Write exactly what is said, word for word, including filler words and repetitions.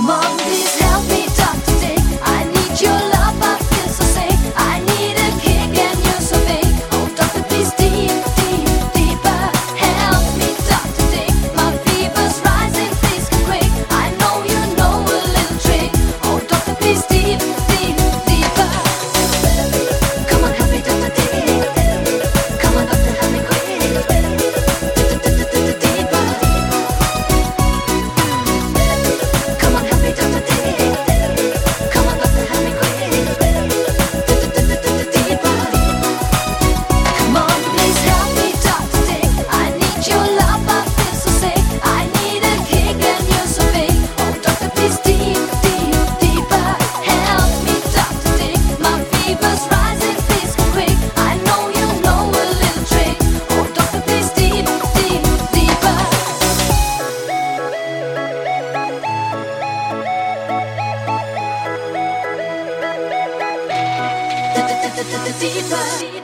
Come on, please help me, Doctor Dick. I need your love, I feel so sick. I need a kick and you're so big. Oh, doctor, please deep, deep, deeper. Help me, Doctor Dick. My fever's rising, please come quick. I know you know a little trick. Oh, doctor, please deep, deep, deeper. Come on, help me, Doctor Dick. Come on, doctor, help me quick. Deeper. Come on, help me, Doctor Dick. Come on, doctor, help me quick. Deeper. Come on, please help me, Doctor Dick. I need your love, I feel so sick. I need a kick and you're so big. Oh, doctor, please deep, deep, deeper. Help me, Doctor Dick. My fever's rising, please come quick. I know you know a little trick. Oh, doctor, please deep, deep, deeper. Deeper.